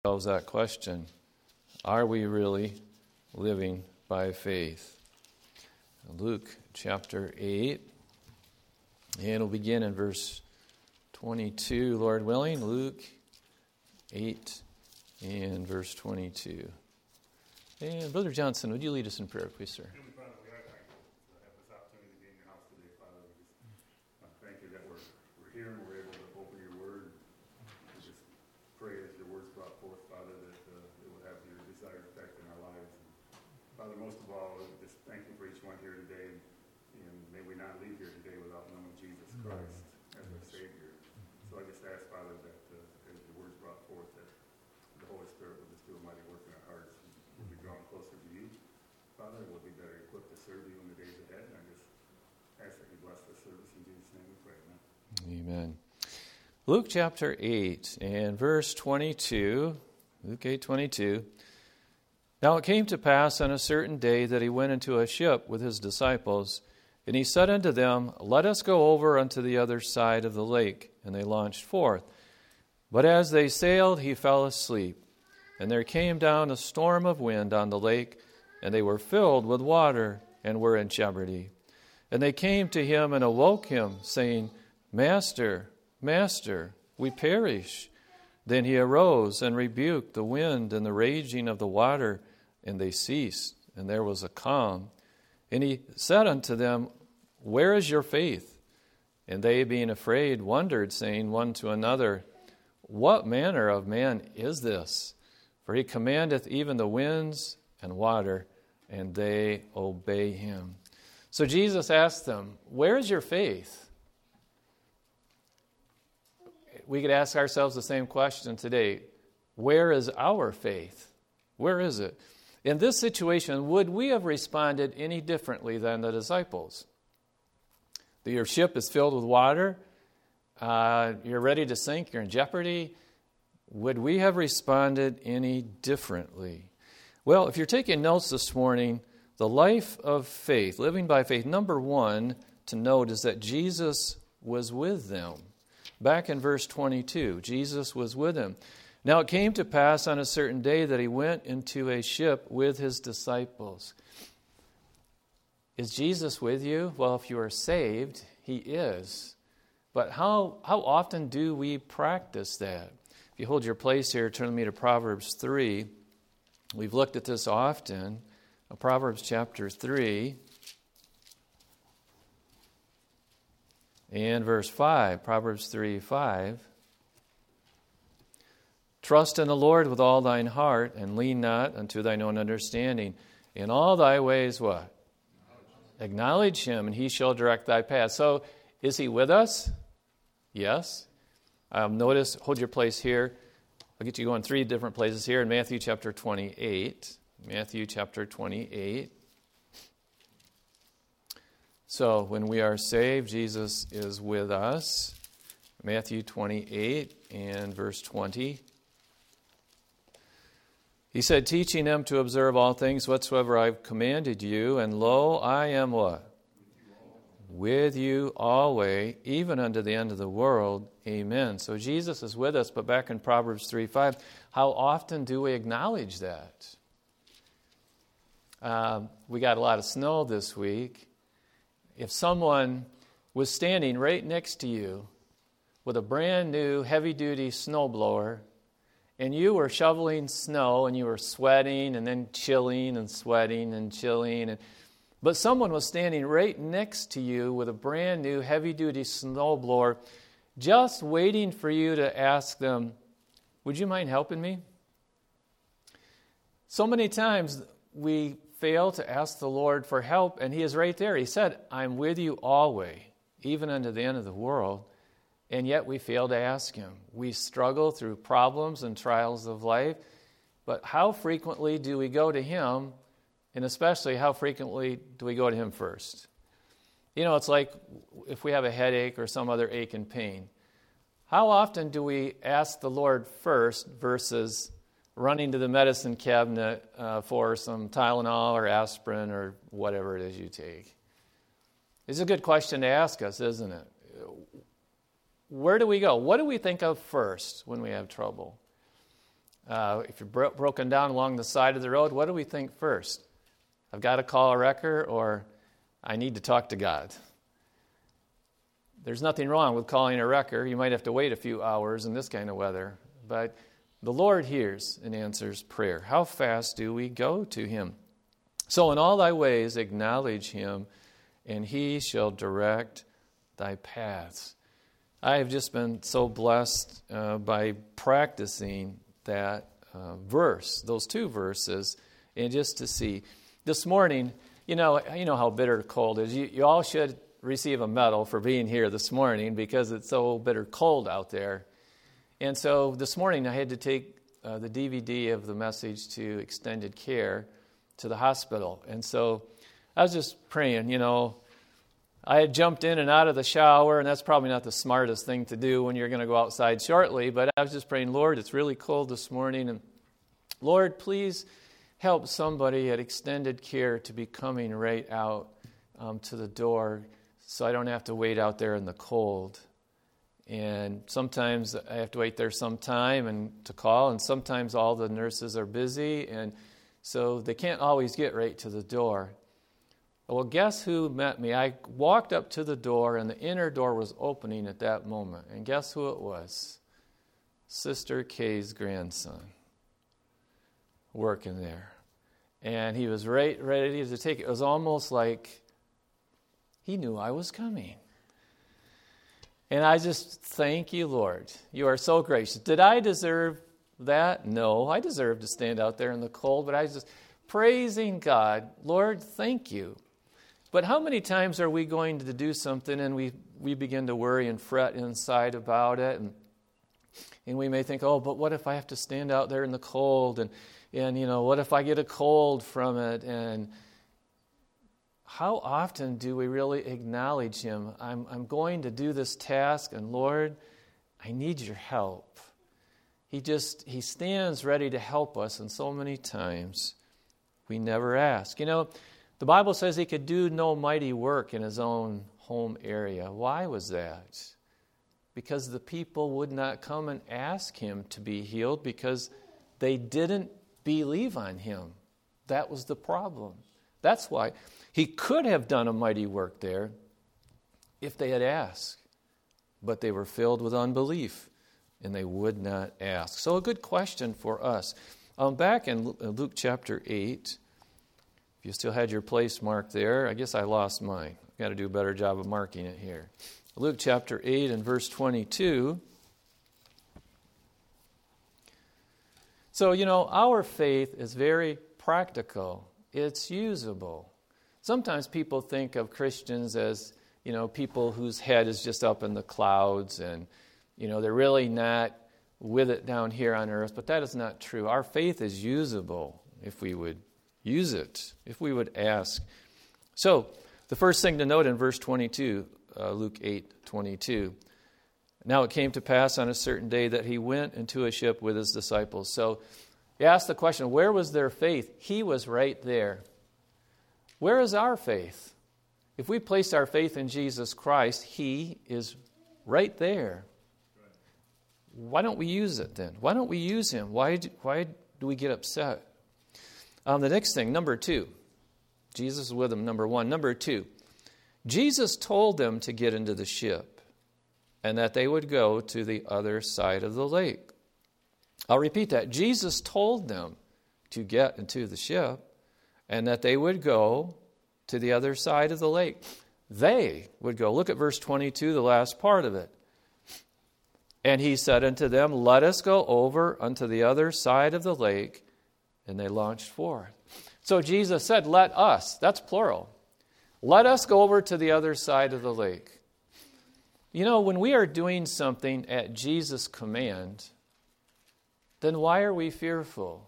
ourselves that question. Are we really living by faith? Luke chapter 8, and we'll begin in verse 22, Lord willing. Luke 8 and verse 22. And Brother Johnson, would you lead us in prayer, please, sir? Father, most of all, just thank you for each one here today, and may we not leave here today without knowing Jesus Christ as our Savior. So I just ask, Father, that as the words brought forth, that the Holy Spirit will just do a mighty work in our hearts, and we'll be drawn closer to you. Father, we'll be better equipped to serve you in the days ahead, and I just ask that you bless this service. In Jesus' name we pray. Amen. Luke chapter 8 and verse 22, Luke 8:22. Now it came to pass on a certain day that he went into a ship with his disciples, and he said unto them, Let us go over unto the other side of the lake. And they launched forth. But as they sailed, he fell asleep. And there came down a storm of wind on the lake, and they were filled with water, and were in jeopardy. And they came to him and awoke him, saying, Master, Master, we perish. Then he arose and rebuked the wind and the raging of the water, and they ceased, and there was a calm. And he said unto them, Where is your faith? And they, being afraid, wondered, saying one to another, What manner of man is this? For he commandeth even the winds and water, and they obey him. So Jesus asked them, Where is your faith? We could ask ourselves the same question today. Where is our faith? Where is it? In this situation, would we have responded any differently than the disciples? Your ship is filled with water. You're ready to sink. You're in jeopardy. Would we have responded any differently? Well, if you're taking notes this morning, the life of faith, living by faith, number one to note is that Jesus was with them. Back in verse 22, Jesus was with them. Now it came to pass on a certain day that he went into a ship with his disciples. Is Jesus with you? Well, if you are saved, he is. But how often do we practice that? If you hold your place here, turn with me to Proverbs 3. We've looked at this often. Proverbs chapter 3 and verse 5. Proverbs 3:5. Trust in the Lord with all thine heart, and lean not unto thine own understanding. In all thy ways, what? Acknowledge him, and he shall direct thy path. So, is he with us? Yes. Notice, hold your place here. I'll get you going 3 different places here in Matthew chapter 28. Matthew chapter 28. So, when we are saved, Jesus is with us. Matthew 28 and verse 20. He said, teaching them to observe all things whatsoever I've commanded you, and lo, I am what? With you always, even unto the end of the world. Amen. So Jesus is with us, but back in Proverbs 3:5, how often do we acknowledge that? We got a lot of snow this week. If someone was standing right next to you with a brand new heavy-duty snowblower, and you were shoveling snow, and you were sweating, and then chilling, and sweating, and chilling. But someone was standing right next to you with a brand new heavy-duty snowblower, just waiting for you to ask them, would you mind helping me? So many times we fail to ask the Lord for help, and he is right there. He said, I'm with you always, even unto the end of the world. And yet we fail to ask him. We struggle through problems and trials of life. But how frequently do we go to him? And especially, how frequently do we go to him first? You know, it's like if we have a headache or some other ache and pain. How often do we ask the Lord first versus running to the medicine cabinet for some Tylenol or aspirin or whatever it is you take? It's a good question to ask us, isn't it? Where do we go? What do we think of first when we have trouble? If you're broken down along the side of the road, what do we think first? I've got to call a wrecker, or I need to talk to God. There's nothing wrong with calling a wrecker. You might have to wait a few hours in this kind of weather. But the Lord hears and answers prayer. How fast do we go to Him? So in all thy ways acknowledge Him, and He shall direct thy paths. I have just been so blessed by practicing that verse, those two verses, and just to see. This morning, you know how bitter cold is. You all should receive a medal for being here this morning because it's so bitter cold out there. And so this morning I had to take the DVD of the message to extended care to the hospital. And so I was just praying, I had jumped in and out of the shower, and that's probably not the smartest thing to do when you're going to go outside shortly, but I was just praying, Lord, it's really cold this morning, and Lord, please help somebody at extended care to be coming right out to the door so I don't have to wait out there in the cold. And sometimes I have to wait there some time and to call, and sometimes all the nurses are busy, and so they can't always get right to the door. Well, guess who met me? I walked up to the door, and the inner door was opening at that moment. And guess who it was? Sister Kay's grandson working there. And he was right ready to take it. It was almost like he knew I was coming. And I just thank you, Lord. You are so gracious. Did I deserve that? No, I deserve to stand out there in the cold, but I was just praising God. Lord, thank you. But how many times are we going to do something and we begin to worry and fret inside about it? And we may think, but what if I have to stand out there in the cold? And what if I get a cold from it? And how often do we really acknowledge Him? I'm going to do this task, and Lord, I need your help. He stands ready to help us, and so many times we never ask. The Bible says He could do no mighty work in His own home area. Why was that? Because the people would not come and ask Him to be healed because they didn't believe on Him. That was the problem. That's why He could have done a mighty work there if they had asked. But they were filled with unbelief, and they would not ask. So a good question for us. Back in Luke chapter 8, if you still had your place marked there, I guess I lost mine. I've got to do a better job of marking it here. Luke chapter 8 and verse 22. So, our faith is very practical. It's usable. Sometimes people think of Christians as, people whose head is just up in the clouds and, they're really not with it down here on earth. But that is not true. Our faith is usable if we would use it, if we would ask. So, the first thing to note in verse 22, Luke 8:22. Now it came to pass on a certain day that He went into a ship with His disciples. So, you ask the question, where was their faith? He was right there. Where is our faith? If we place our faith in Jesus Christ, He is right there. Why don't we use it then? Why don't we use Him? Why do we get upset? The next thing, number 2. Jesus is with them, number 1. Number 2, Jesus told them to get into the ship and that they would go to the other side of the lake. I'll repeat that. Jesus told them to get into the ship and that they would go to the other side of the lake. They would go. Look at verse 22, the last part of it. And He said unto them, let us go over unto the other side of the lake. And they launched forth. So Jesus said, let us. That's plural. Let us go over to the other side of the lake. When we are doing something at Jesus' command, then why are we fearful?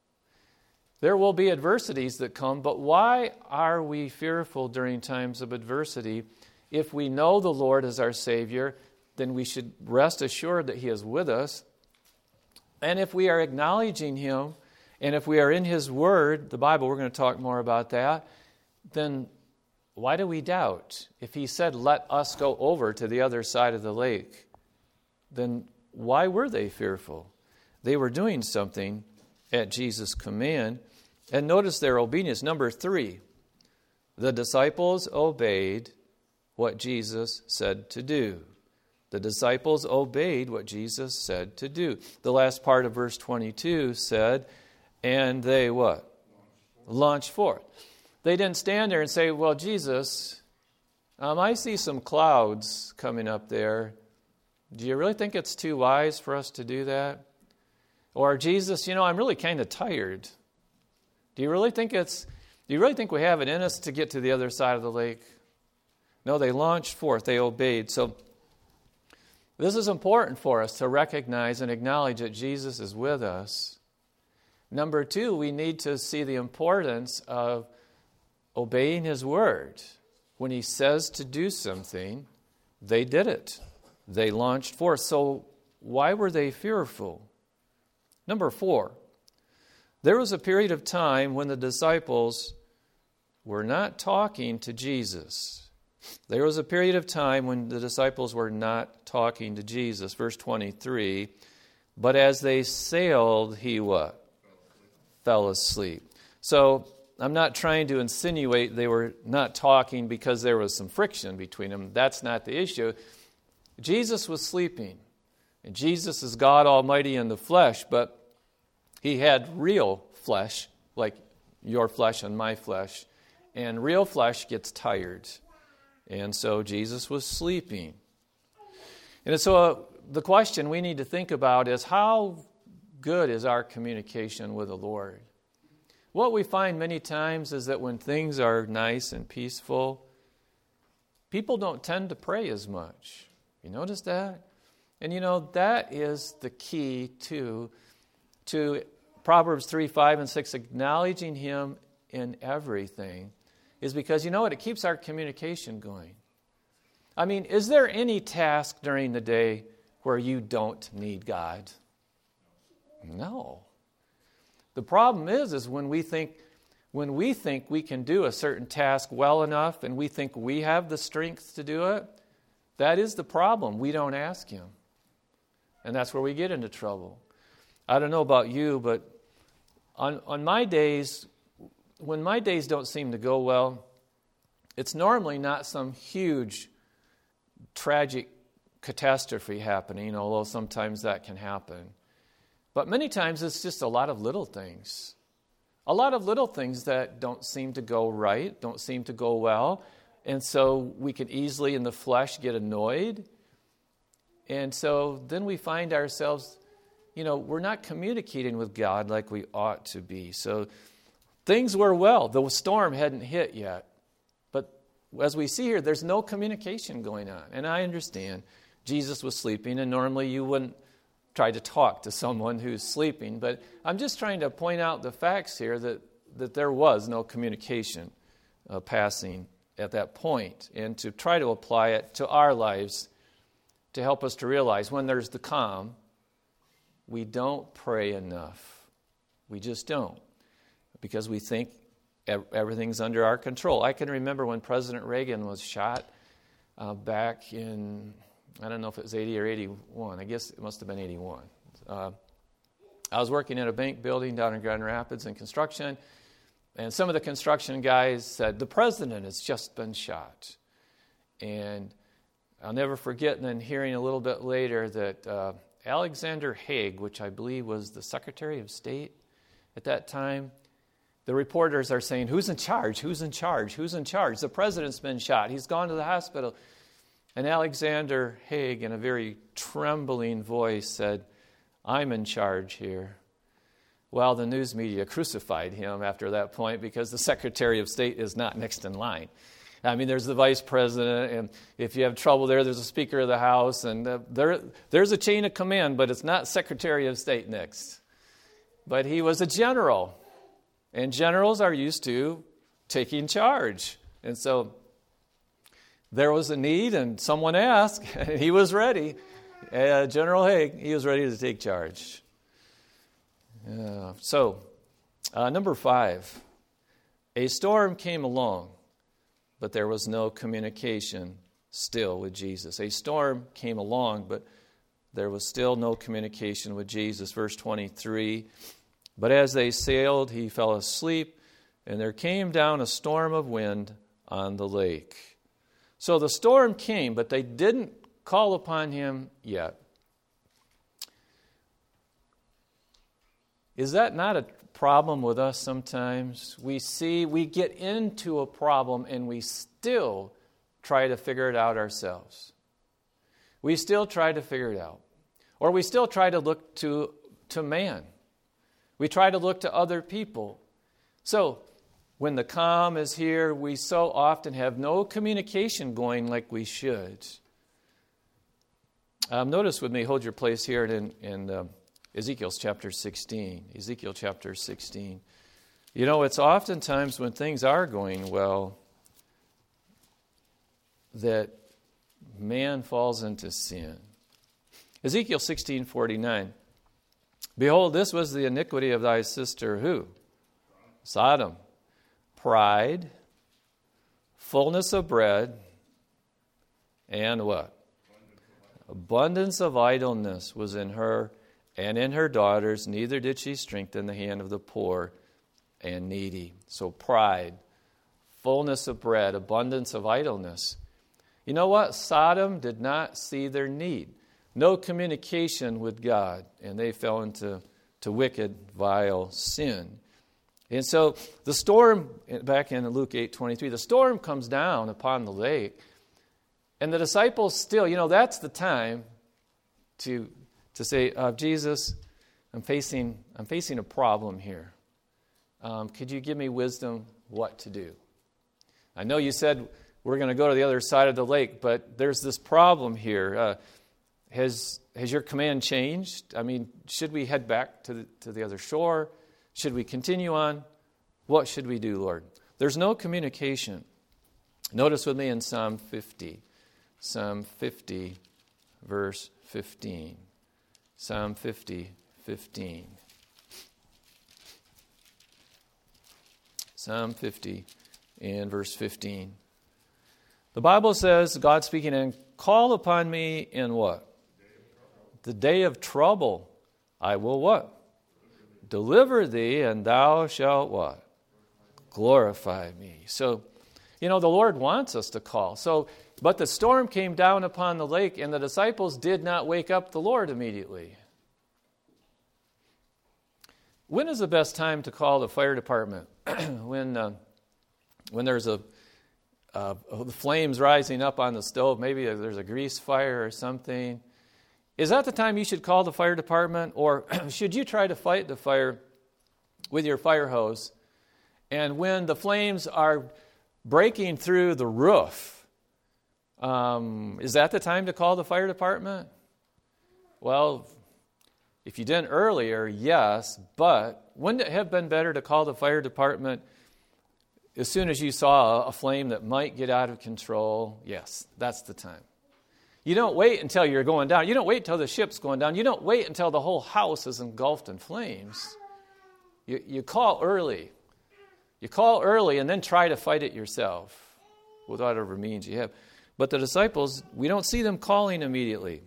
There will be adversities that come, but why are we fearful during times of adversity? If we know the Lord as our Savior, then we should rest assured that He is with us. And if we are acknowledging Him, and if we are in His Word, the Bible, we're going to talk more about that, then why do we doubt? If He said, let us go over to the other side of the lake, then why were they fearful? they were doing something at Jesus' command. And notice their obedience. Number 3, the disciples obeyed what Jesus said to do. The disciples obeyed what Jesus said to do. The last part of verse 22 said, and they what? Launched forth. They didn't stand there and say, well, Jesus, I see some clouds coming up there. Do you really think it's too wise for us to do that? Or, Jesus, I'm really kind of tired. Do you really think we have it in us to get to the other side of the lake? No, they launched forth. They obeyed. So this is important for us to recognize and acknowledge that Jesus is with us. Number 2, we need to see the importance of obeying His word. When He says to do something, they did it. They launched forth. So why were they fearful? Number 4, there was a period of time when the disciples were not talking to Jesus. There was a period of time when the disciples were not talking to Jesus. Verse 23, but as they sailed, He what? Fell asleep. So I'm not trying to insinuate they were not talking because there was some friction between them. That's not the issue. Jesus was sleeping. And Jesus is God Almighty in the flesh, but He had real flesh, like your flesh and my flesh. And real flesh gets tired. And so Jesus was sleeping. And so the question we need to think about is, how good is our communication with the Lord? What we find many times is that when things are nice and peaceful, people don't tend to pray as much. You notice that? And that is the key to Proverbs 3, 5, and 6, acknowledging Him in everything, is because it keeps our communication going. I mean, is there any task during the day where you don't need God? No. The problem is when we think we can do a certain task well enough and we think we have the strength to do it, that is the problem. We don't ask Him. And that's where we get into trouble. I don't know about you, but on my days, when my days don't seem to go well, it's normally not some huge tragic catastrophe happening, although sometimes that can happen. But many times it's just a lot of little things. A lot of little things that don't seem to go right, don't seem to go well. And so we can easily in the flesh get annoyed. And so then we find ourselves, we're not communicating with God like we ought to be. So things were well. The storm hadn't hit yet. But as we see here, there's no communication going on. And I understand Jesus was sleeping, and normally you wouldn't try to talk to someone who's sleeping. But I'm just trying to point out the facts here that there was no communication passing at that point, and to try to apply it to our lives to help us to realize when there's the calm, we don't pray enough. We just don't, because we think everything's under our control. I can remember when President Reagan was shot back in, I don't know if it was 80 or 81. I guess it must have been 81. I was working at a bank building down in Grand Rapids in construction, and some of the construction guys said, the president has just been shot. And I'll never forget then hearing a little bit later that Alexander Haig, which I believe was the Secretary of State at that time, the reporters are saying, who's in charge? Who's in charge? Who's in charge? The president's been shot. He's gone to the hospital. And Alexander Haig, in a very trembling voice, said, I'm in charge here. Well, the news media crucified him after that point because the Secretary of State is not next in line. I mean, there's the vice president, and if you have trouble there's a Speaker of the House, and there's a chain of command, but it's not Secretary of State next. But he was a general, and generals are used to taking charge. And so there was a need, and someone asked, and he was ready. General Haig, he was ready to take charge. Number 5, a storm came along, but there was no communication still with Jesus. A storm came along, but there was still no communication with Jesus. Verse 23, but as they sailed, he fell asleep, and there came down a storm of wind on the lake. So the storm came, but they didn't call upon him yet. Is that not a problem with us sometimes? We get into a problem and we still try to figure it out ourselves. We still try to figure it out. Or we still try to look to man. We try to look to other people. So, when the calm is here, we so often have no communication going like we should. Notice with me, hold your place here in Ezekiel chapter 16. Ezekiel chapter 16. You know, it's oftentimes when things are going well that man falls into sin. Ezekiel 16:49. Behold, this was the iniquity of thy sister, who? Sodom. Pride, fullness of bread, and what? Abundance of idleness was in her and in her daughters, neither did she strengthen the hand of the poor and needy. So pride, fullness of bread, abundance of idleness. You know what? Sodom did not see their need. No communication with God, and they fell into wicked, vile sin. And so the storm, back in Luke 8:23, the storm comes down upon the lake, and the disciples still, that's the time to say, Jesus, I'm facing a problem here. Could you give me wisdom what to do? I know you said we're going to go to the other side of the lake, but there's this problem here. Has your command changed? I mean, should we head back to the other shore? Should we continue on? What should we do, Lord? There's no communication. Notice with me in Psalm 50. Psalm 50, verse 15. Psalm 50, 15. Psalm 50 and verse 15. The Bible says, God speaking, and call upon me in what? The day of trouble. I will what? Deliver thee, and thou shalt what? Glorify me. So, the Lord wants us to call. But the storm came down upon the lake, and the disciples did not wake up the Lord immediately. When is the best time to call the fire department? When there's the flames rising up on the stove, maybe there's a grease fire or something. Is that the time you should call the fire department? Or should you try to fight the fire with your fire hose? And when the flames are breaking through the roof, is that the time to call the fire department? Well, if you didn't earlier, yes, but wouldn't it have been better to call the fire department as soon as you saw a flame that might get out of control? Yes, that's the time. You don't wait until you're going down. You don't wait until the ship's going down. You don't wait until the whole house is engulfed in flames. You call early. You call early and then try to fight it yourself with whatever means you have. But the disciples, we don't see them calling immediately.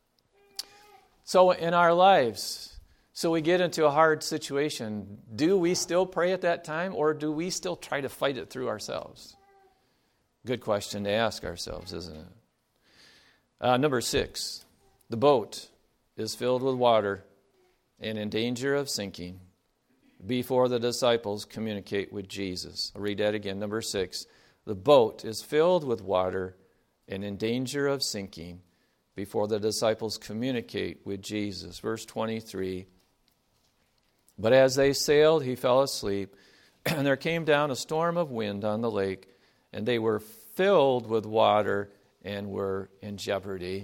So in our lives, so we get into a hard situation, do we still pray at that time, or do we still try to fight it through ourselves? Good question to ask ourselves, isn't it? Number 6, the boat is filled with water and in danger of sinking before the disciples communicate with Jesus. I'll read that again. Number 6, the boat is filled with water and in danger of sinking before the disciples communicate with Jesus. Verse 23, but as they sailed, he fell asleep, and there came down a storm of wind on the lake, and they were filled with water and were in jeopardy.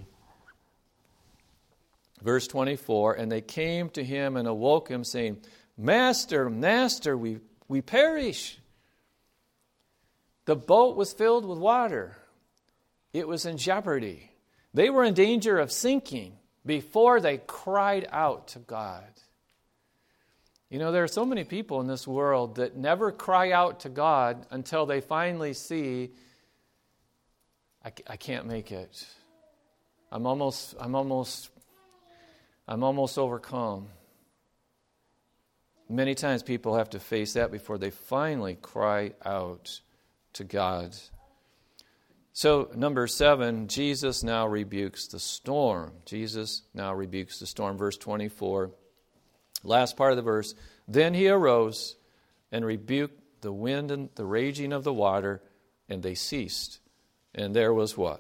Verse 24, and they came to him and awoke him, saying, Master, Master, we perish. The boat was filled with water. It was in jeopardy. They were in danger of sinking before they cried out to God. There are so many people in this world that never cry out to God until they finally see, I can't make it. I'm almost I'm almost overcome. Many times people have to face that before they finally cry out to God. So, number 7, Jesus now rebukes the storm. Jesus now rebukes the storm. Verse 24, last part of the verse. Then he arose and rebuked the wind and the raging of the water, and they ceased. And there was what?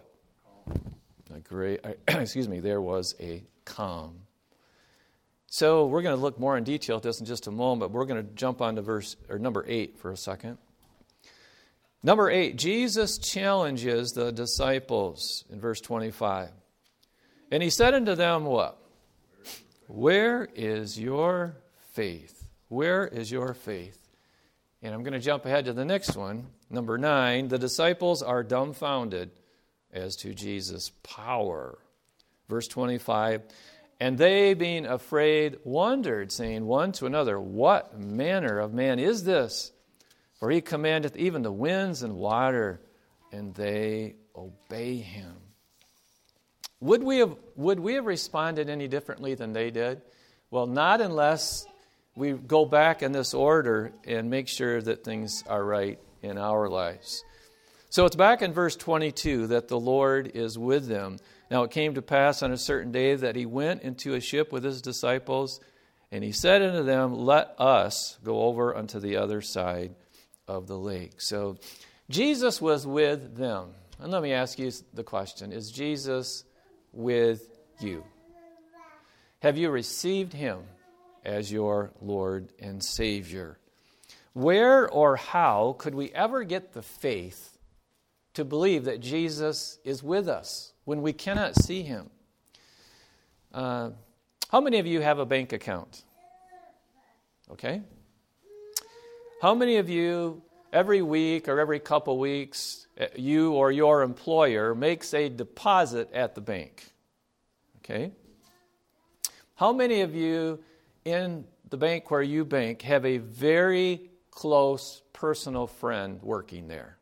There was a calm. So we're going to look more in detail at this in just a moment, but we're going to jump on to number 8 for a second. Number 8, Jesus challenges the disciples in verse 25. And he said unto them what? Where is your faith? Where is your faith? And I'm going to jump ahead to the next one. Number 9, the disciples are dumbfounded as to Jesus' power. Verse 25, and they, being afraid, wondered, saying one to another, what manner of man is this? For he commandeth even the winds and water, and they obey him. Would we have responded any differently than they did? Well, not unless we go back in this order and make sure that things are right in our lives. So it's back in verse 22 that the Lord is with them. Now it came to pass on a certain day that he went into a ship with his disciples, and he said unto them, let us go over unto the other side of the lake. So Jesus was with them. And let me ask you the question, is Jesus with you? Have you received him as your Lord and Savior? Where or how could we ever get the faith to believe that Jesus is with us when we cannot see him? How many of you have a bank account? Okay. How many of you, every week or every couple weeks, you or your employer makes a deposit at the bank? Okay. How many of you in the bank where you bank have a very close personal friend working there?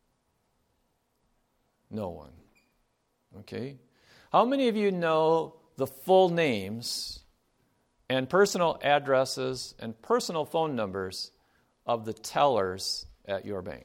No one. Okay. How many of you know the full names and personal addresses and personal phone numbers of the tellers at your bank?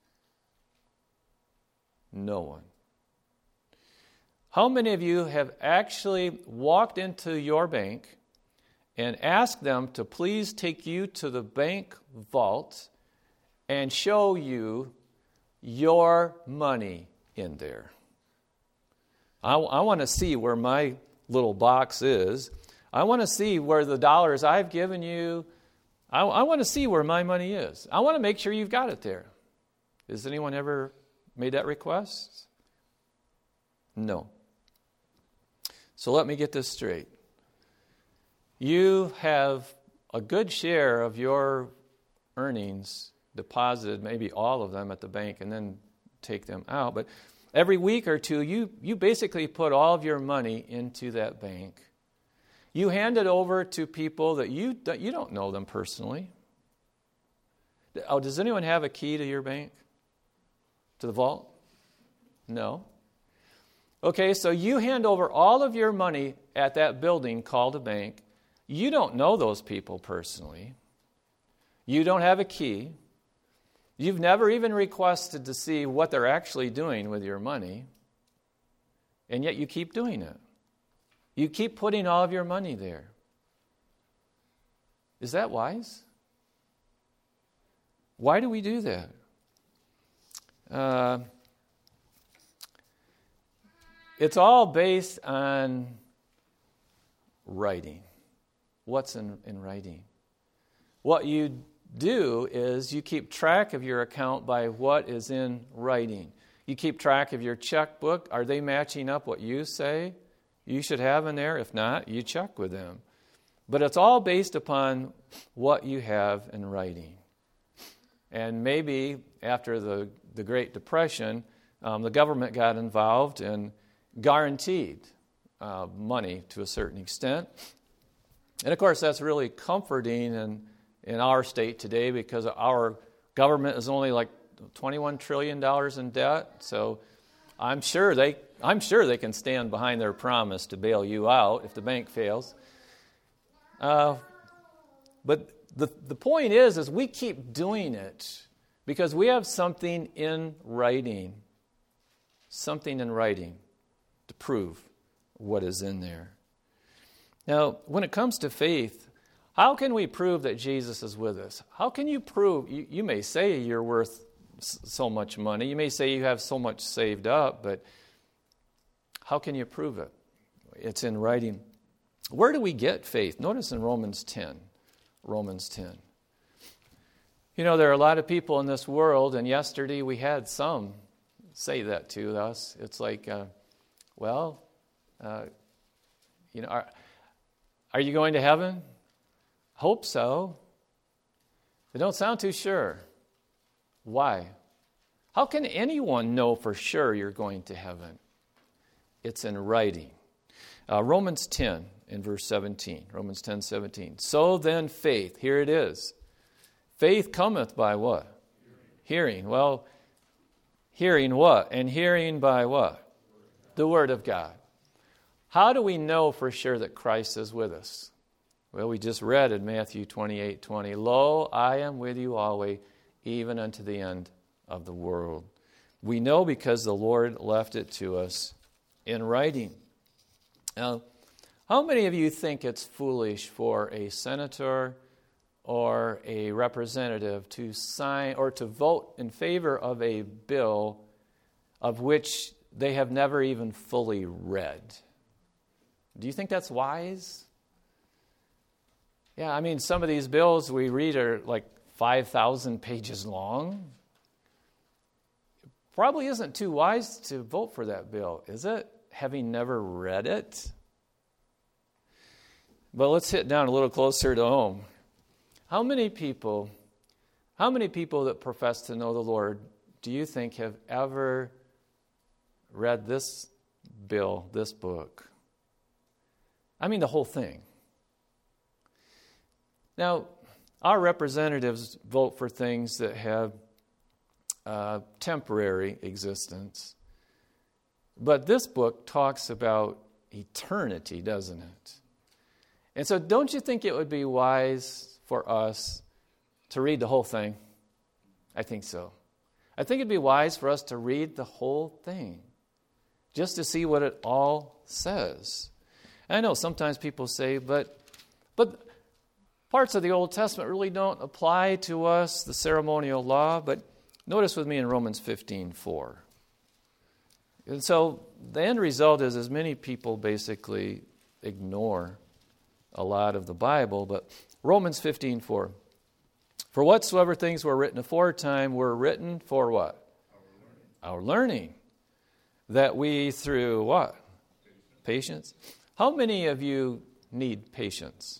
No one. How many of you have actually walked into your bank and asked them to please take you to the bank vault and show you your money in there? I want to see where my little box is. I want to see where the dollars I've given you, I want to see where my money is. I want to make sure you've got it there. Has anyone ever made that request? No. So let me get this straight. You have a good share of your earnings deposited, maybe all of them at the bank, and then take them out. But every week or two, you basically put all of your money into that bank. You hand it over to people that you don't know them personally. Oh, does anyone have a key to your bank? To the vault? No. Okay, so you hand over all of your money at that building called a bank. You don't know those people personally. You don't have a key. You've never even requested to see what they're actually doing with your money. And yet you keep doing it. You keep putting all of your money there. Is that wise? Why do we do that? It's all based on writing. What's in writing? What you do is you keep track of your account by what is in writing. You keep track of your checkbook. Are they matching up what you say you should have in there? If not, you check with them. But it's all based upon what you have in writing. And maybe after the Great Depression, the government got involved and guaranteed money to a certain extent. And of course, that's really comforting in our state today because our government is only like $21 trillion in debt. So I'm sure they can stand behind their promise to bail you out if the bank fails. But the point is we keep doing it because we have something in writing. Something in writing to prove what is in there. Now, when it comes to faith, how can we prove that Jesus is with us? How can you prove? You may say you're worth so much money. You may say you have so much saved up, but how can you prove it? It's in writing. Where do we get faith? Notice in Romans 10. Romans 10. You know, there are a lot of people in this world, and yesterday we had some say that to us. It's like, are you going to heaven? Hope so. They don't sound too sure. Why? How can anyone know for sure you're going to heaven? It's in writing. Romans 10 in verse 17. Romans 10:17. So then faith, here it is. Faith cometh by what? Hearing. Well, hearing what? And hearing by what? The Word of God. How do we know for sure that Christ is with us? Well, we just read in Matthew 28:20, Lo, I am with you always, even unto the end of the world. We know because the Lord left it to us in writing. Now, how many of you think it's foolish for a senator or a representative to sign or to vote in favor of a bill of which they have never even fully read? Do you think that's wise? Yeah, I mean, some of these bills we read are like 5,000 pages long. It probably isn't too wise to vote for that bill, is it? Having never read it? But let's hit down a little closer to home. How many people that profess to know the Lord do you think have ever read this bill, this book? I mean the whole thing. Now, our representatives vote for things that have temporary existence. But this book talks about eternity, doesn't it? And so don't you think it would be wise for us to read the whole thing? I think so. I think it'd be wise for us to read the whole thing just to see what it all says. And I know sometimes people say, but parts of the Old Testament really don't apply to us, the ceremonial law. But notice with me in Romans 15:4. And so the end result is many people basically ignore a lot of the Bible. But Romans 15:4. For whatsoever things were written aforetime were written for what? Our learning. That we through what? Patience. How many of you need patience?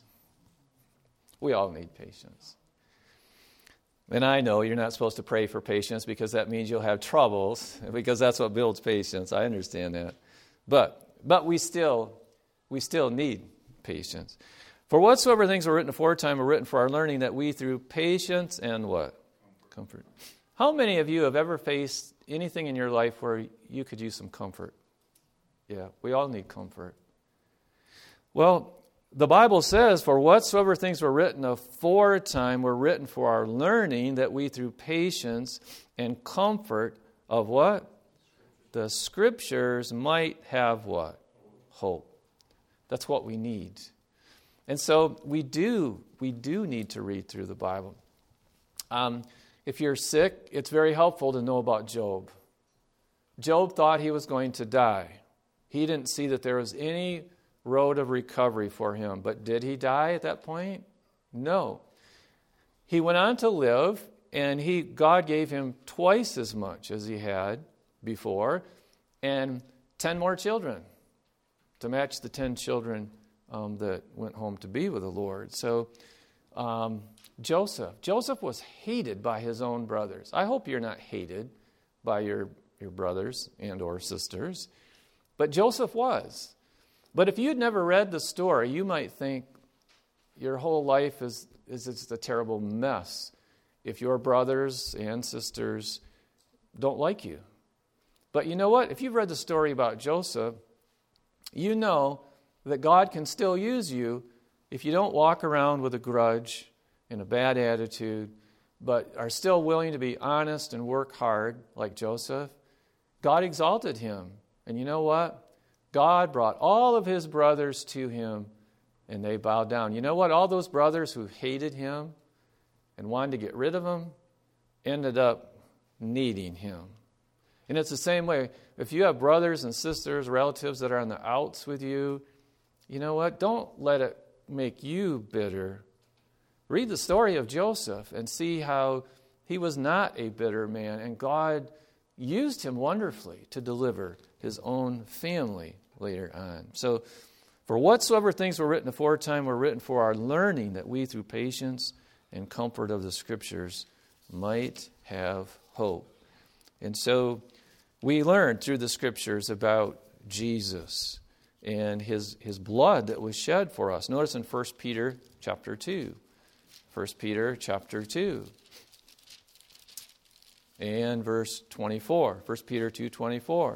We all need patience. And I know you're not supposed to pray for patience because that means you'll have troubles, because that's what builds patience. I understand that. But we still need patience. For whatsoever things were written aforetime were written for our learning, that we through patience and what? Comfort. How many of you have ever faced anything in your life where you could use some comfort? Yeah, we all need comfort. Well, the Bible says, for whatsoever things were written aforetime were written for our learning, that we through patience and comfort of what? The Scriptures might have what? Hope. That's what we need. And so we do need to read through the Bible. If you're sick, it's very helpful to know about Job. Job thought he was going to die. He didn't see that there was any road of recovery for him. But did he die at that point? No. He went on to live, and God gave him twice as much as he had before, and 10 more children to match the 10 children that went home to be with the Lord. So Joseph was hated by his own brothers. I hope you're not hated by your brothers and or sisters, but Joseph was. But if you'd never read the story, you might think your whole life is just a terrible mess if your brothers and sisters don't like you. But you know what? If you've read the story about Joseph, you know that God can still use you if you don't walk around with a grudge and a bad attitude, but are still willing to be honest and work hard, like Joseph, God exalted him. And you know what? God brought all of his brothers to him, and they bowed down. You know what? All those brothers who hated him and wanted to get rid of him ended up needing him. And it's the same way. If you have brothers and sisters, relatives that are on the outs with you, you know what? Don't let it make you bitter. Read the story of Joseph and see how he was not a bitter man, and God used him wonderfully to deliver his own family later on. So, for whatsoever things were written aforetime were written for our learning, that we through patience and comfort of the Scriptures might have hope. And so we learned through the Scriptures about Jesus and his blood that was shed for us. Notice in 1 Peter chapter 2. 1 Peter chapter 2 and verse 24. 1 Peter 2:24.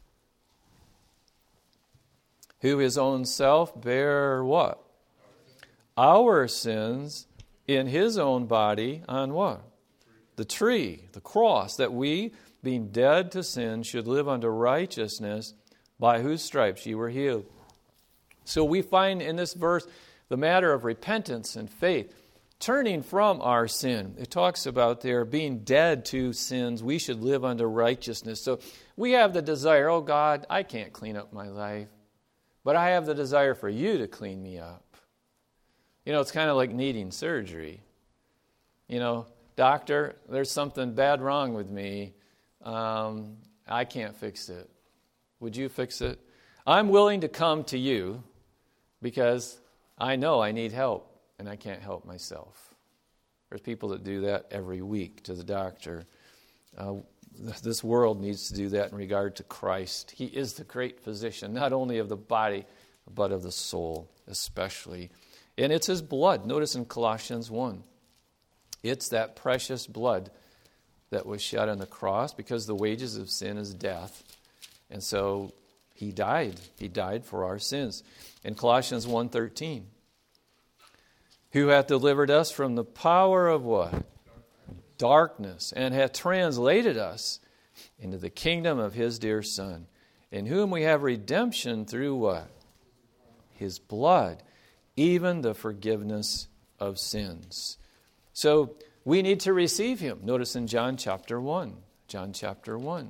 Who his own self bare what? Our sins in his own body on what? The tree, the cross, that we, being dead to sin, should live unto righteousness, by whose stripes ye were healed. So we find in this verse the matter of repentance and faith, turning from our sin. It talks about there being dead to sins, we should live unto righteousness. So we have the desire, oh God, I can't clean up my life, but I have the desire for you to clean me up. You know, it's kind of like needing surgery. You know, doctor, there's something bad wrong with me. I can't fix it. Would you fix it? I'm willing to come to you because I know I need help and I can't help myself. There's people that do that every week to the doctor. This world needs to do that in regard to Christ. He is the great physician, not only of the body, but of the soul especially. And it's his blood. Notice in Colossians 1. It's that precious blood that was shed on the cross, because the wages of sin is death. And so he died. He died for our sins. In Colossians 1:13. Who hath delivered us from the power of what? Darkness, and hath translated us into the kingdom of his dear Son, in whom we have redemption through what? His blood, even the forgiveness of sins. So we need to receive him. Notice in John chapter 1. John chapter 1.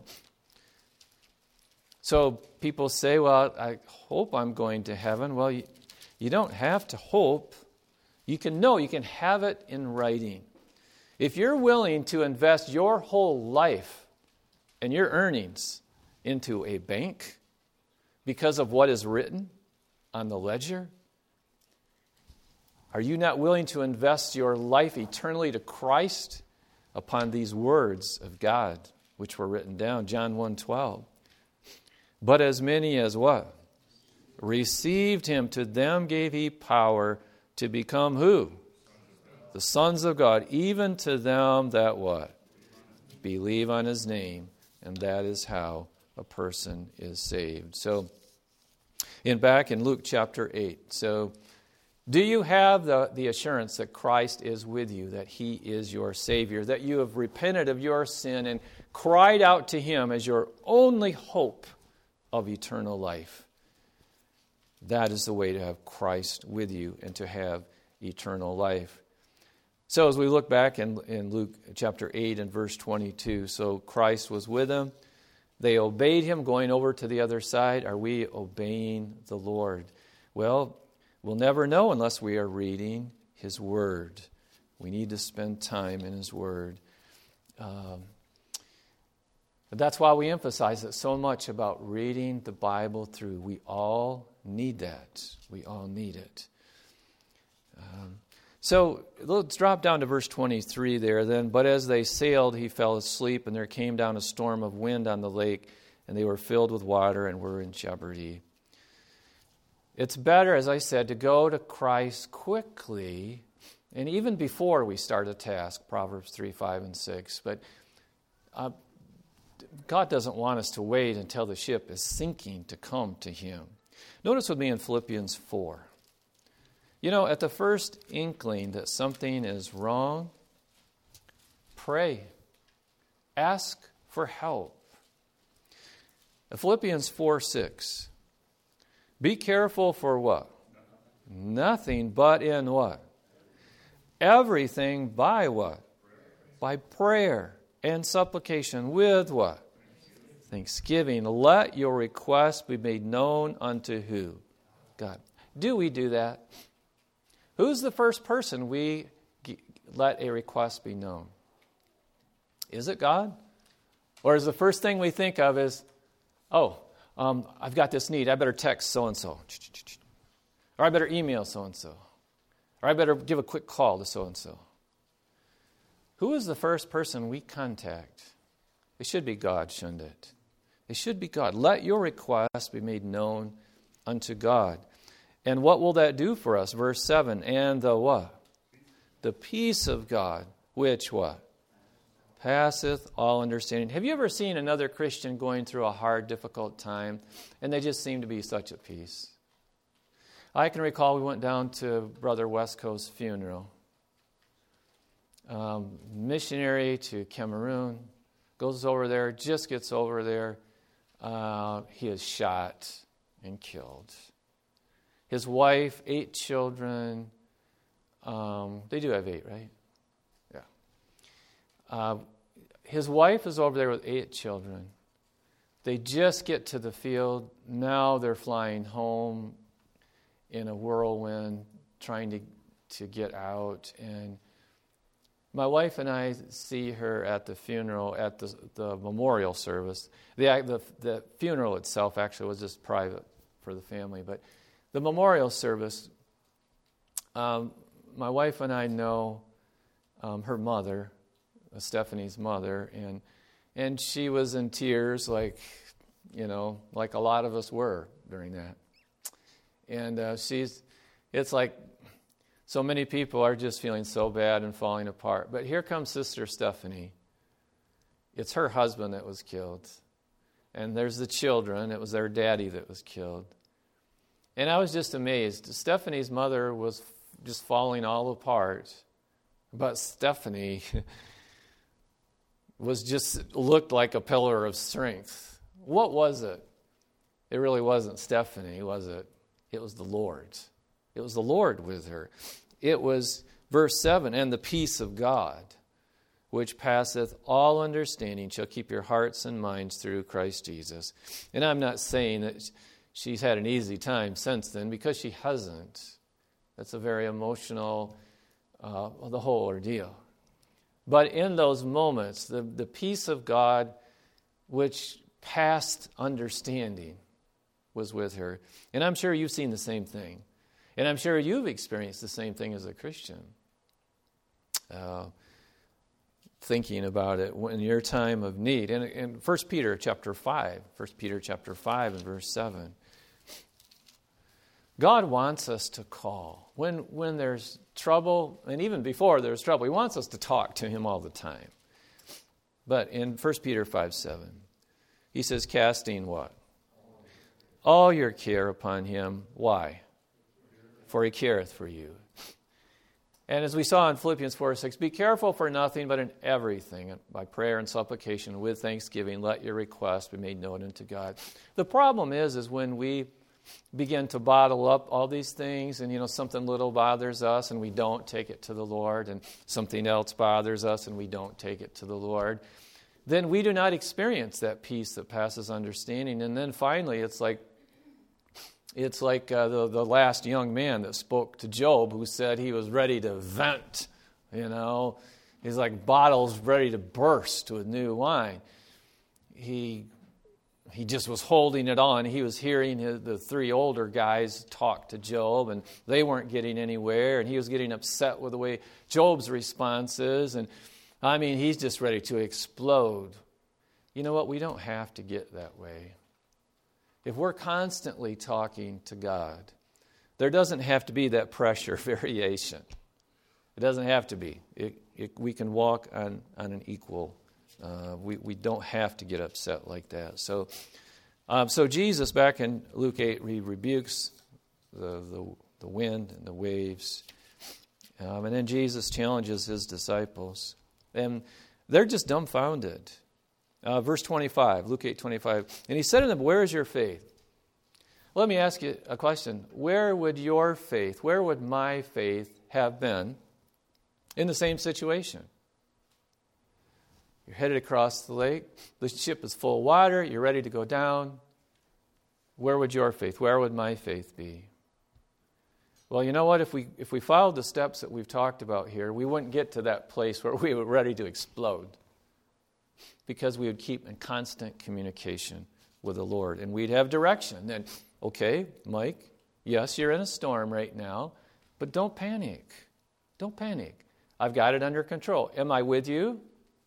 So people say, well, I hope I'm going to heaven. Well, you don't have to hope. You can know, you can have it in writing. If you're willing to invest your whole life and your earnings into a bank because of what is written on the ledger, are you not willing to invest your life eternally to Christ upon these words of God, which were written down? John 1:12. But as many as what? Received him, to them gave he power to become who? The sons of God, even to them that what? Believe on his name. And that is how a person is saved. So, back in Luke chapter 8. So, do you have the assurance that Christ is with you, that he is your Savior, that you have repented of your sin and cried out to him as your only hope of eternal life? That is the way to have Christ with you and to have eternal life. So as we look back in Luke chapter 8 and verse 22, so Christ was with them. They obeyed him going over to the other side. Are we obeying the Lord? Well, we'll never know unless we are reading his word. We need to spend time in his word. But that's why we emphasize it so much about reading the Bible through. We all need that. We all need it. So let's drop down to verse 23 there then. But as they sailed, he fell asleep, and there came down a storm of wind on the lake, and they were filled with water and were in jeopardy. It's better, as I said, to go to Christ quickly, and even before we start a task, Proverbs 3, 5, and 6. But God doesn't want us to wait until the ship is sinking to come to him. Notice with me in Philippians 4. You know, at the first inkling that something is wrong, pray. Ask for help. Philippians 4:6. Be careful for what? Nothing, but in what? Everything by what? By prayer and supplication with what? Thanksgiving. Let your requests be made known unto who? God. Do we do that? Who's the first person we let a request be known? Is it God? Or is the first thing we think of is, I've got this need. I better text so-and-so. Or I better email so-and-so. Or I better give a quick call to so-and-so. Who is the first person we contact? It should be God, shouldn't it? It should be God. Let your request be made known unto God. And what will that do for us? Verse 7, and the what? The peace of God, which what? Passeth all understanding. Have you ever seen another Christian going through a hard, difficult time, and they just seem to be such at peace? I can recall we went down to Brother Westco's funeral. Missionary to Cameroon, goes over there, just gets over there. He is shot and killed. His wife, 8 children. They do have 8, right? Yeah. His wife is over there with 8 children. They just get to the field. Now they're flying home in a whirlwind, trying to get out. And my wife and I see her at the funeral, at the memorial service. The funeral itself actually was just private for the family, but the memorial service, my wife and I know her mother, Stephanie's mother, and she was in tears like a lot of us were during that. And it's like so many people are just feeling so bad and falling apart. But here comes Sister Stephanie. It's her husband that was killed. And there's the children. It was their daddy that was killed. And I was just amazed. Stephanie's mother was just falling all apart. But Stephanie looked like a pillar of strength. What was it? It really wasn't Stephanie, was it? It was the Lord. It was the Lord with her. It was, verse 7, and the peace of God, which passeth all understanding, shall keep your hearts and minds through Christ Jesus. And I'm not saying that she's had an easy time since then, because she hasn't. That's a very emotional, the whole ordeal. But in those moments, the peace of God, which passed understanding, was with her. And I'm sure you've seen the same thing. And I'm sure you've experienced the same thing as a Christian. Thinking about it in your time of need. And in 1 Peter chapter 5 and verse 7, God wants us to call. When there's trouble, and even before there's trouble, He wants us to talk to Him all the time. But in 1 Peter 5:7, He says, casting what? All your care upon Him. Why? For He careth for you. And as we saw in Philippians 4:6, be careful for nothing, but in everything, by prayer and supplication, with thanksgiving, let your requests be made known unto God. The problem is when we begin to bottle up all these things, and something little bothers us, and we don't take it to the Lord, and something else bothers us, and we don't take it to the Lord, then we do not experience that peace that passes understanding. And then finally, it's like the last young man that spoke to Job, who said he was ready to vent. He's like bottles ready to burst with new wine. He just was holding it on. He was hearing the 3 older guys talk to Job, and they weren't getting anywhere, and he was getting upset with the way Job's response is. And he's just ready to explode. You know what? We don't have to get that way. If we're constantly talking to God, there doesn't have to be that pressure variation. It doesn't have to be. We can walk on an equal. We don't have to get upset like that. So Jesus, back in Luke 8, he rebukes the the wind and the waves. And then Jesus challenges his disciples. And they're just dumbfounded. Verse 25, Luke 8:25. And he said to them, where is your faith? Let me ask you a question. Where would your faith, where would my faith have been in the same situation? You're headed across the lake. The ship is full of water. You're ready to go down. Where would your faith, where would my faith be? Well, you know what? If we followed the steps that we've talked about here, we wouldn't get to that place where we were ready to explode, because we would keep in constant communication with the Lord, and we'd have direction. And, okay, Mike, yes, you're in a storm right now, but don't panic. Don't panic. I've got it under control. Am I with you?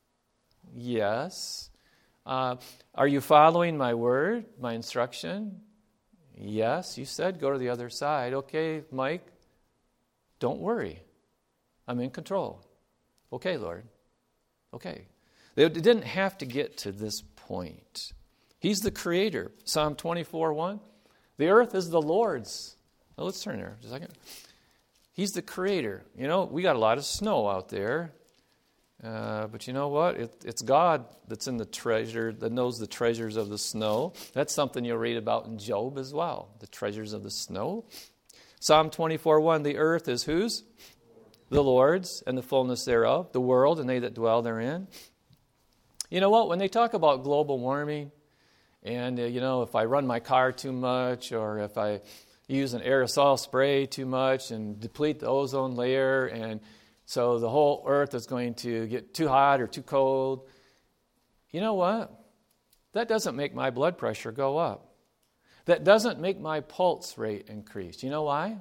Yes. Are you following my word, my instruction? Yes, you said go to the other side. Okay, Mike, don't worry. I'm in control. Okay, Lord. Okay. They didn't have to get to this point. He's the creator. Psalm 24:1. The earth is the Lord's. Now let's turn there just a second. He's the creator. You know, we got a lot of snow out there. But you know what? It's God that's in the treasure, that knows the treasures of the snow. That's something you'll read about in Job as well, the treasures of the snow. Psalm 24:1, the earth is whose? The Lord's, and the fullness thereof, the world and they that dwell therein. You know what? When they talk about global warming, and if I run my car too much, or if I use an aerosol spray too much and deplete the ozone layer, and so the whole earth is going to get too hot or too cold. You know what? That doesn't make my blood pressure go up. That doesn't make my pulse rate increase. You know why?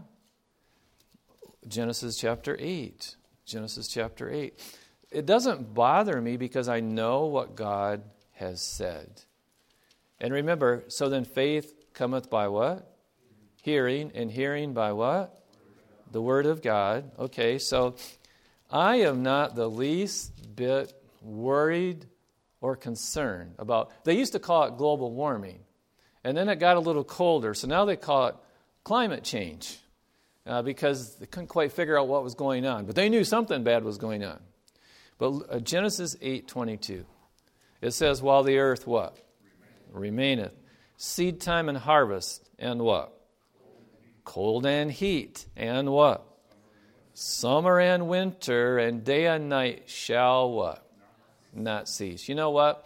Genesis chapter 8. Genesis chapter 8. It doesn't bother me because I know what God has said. And remember, so then faith cometh by what? Hearing, and hearing by what? The word of God. Okay, so I am not the least bit worried or concerned about, they used to call it global warming, and then it got a little colder, so now they call it climate change, because they couldn't quite figure out what was going on, but they knew something bad was going on. But Genesis 8:22, it says, while the earth what? Remaineth. Seed time and harvest, and what? Cold and heat, and what? Summer and winter, and day and night shall what? Not cease. You know what?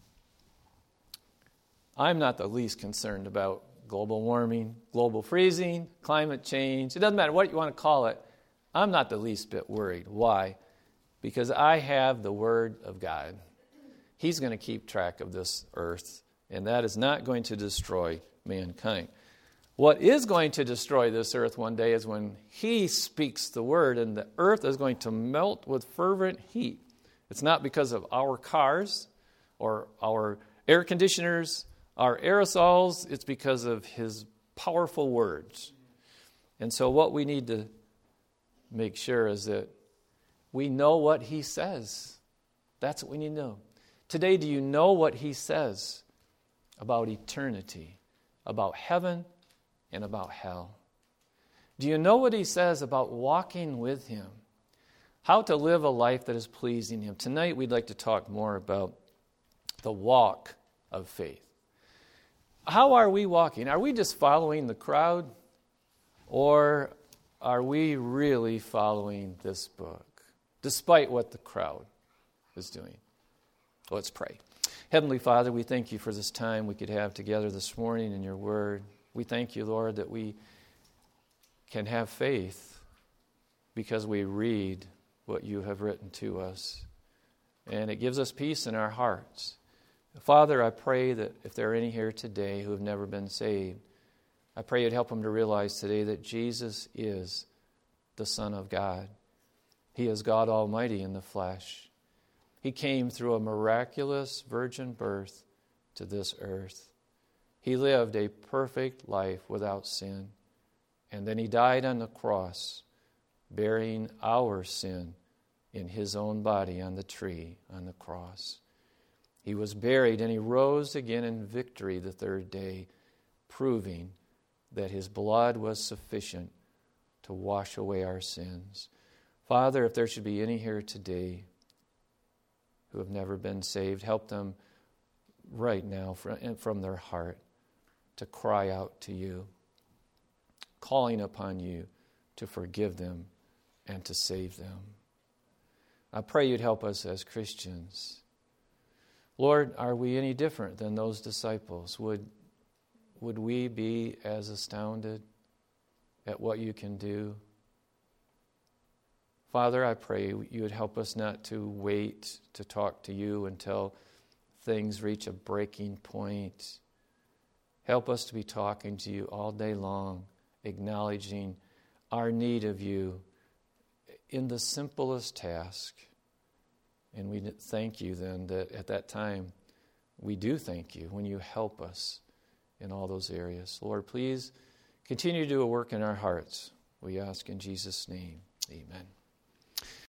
I'm not the least concerned about global warming, global freezing, climate change. It doesn't matter what you want to call it. I'm not the least bit worried. Why? Because I have the Word of God. He's going to keep track of this earth, and that is not going to destroy mankind. What is going to destroy this earth one day is when He speaks the word, and the earth is going to melt with fervent heat. It's not because of our cars or our air conditioners, our aerosols. It's because of His powerful words. And so what we need to make sure is that we know what He says. That's what we need to know. Today, do you know what He says about eternity, about heaven, and about hell? Do you know what He says about walking with Him? How to live a life that is pleasing Him? Tonight we'd like to talk more about the walk of faith. How are we walking? Are we just following the crowd? Or are we really following this book, despite what the crowd is doing? Let's pray. Heavenly Father, we thank You for this time we could have together this morning in Your Word. We thank You, Lord, that we can have faith because we read what You have written to us. And it gives us peace in our hearts. Father, I pray that if there are any here today who have never been saved, I pray You'd help them to realize today that Jesus is the Son of God. He is God Almighty in the flesh. He came through a miraculous virgin birth to this earth. He lived a perfect life without sin. And then He died on the cross, bearing our sin in His own body on the tree, on the cross. He was buried and He rose again in victory the third day, proving that His blood was sufficient to wash away our sins. Father, if there should be any here today who have never been saved, help them right now from their heart to cry out to you, calling upon you to forgive them and to save them. I pray you'd help us as Christians. Lord, are we any different than those disciples? Would we be as astounded at what you can do? Father, I pray you would help us not to wait to talk to you until things reach a breaking point. Help us to be talking to you all day long, acknowledging our need of you in the simplest task. And we thank you then that at that time we do thank you when you help us in all those areas. Lord, please continue to do a work in our hearts. We ask in Jesus' name. Amen.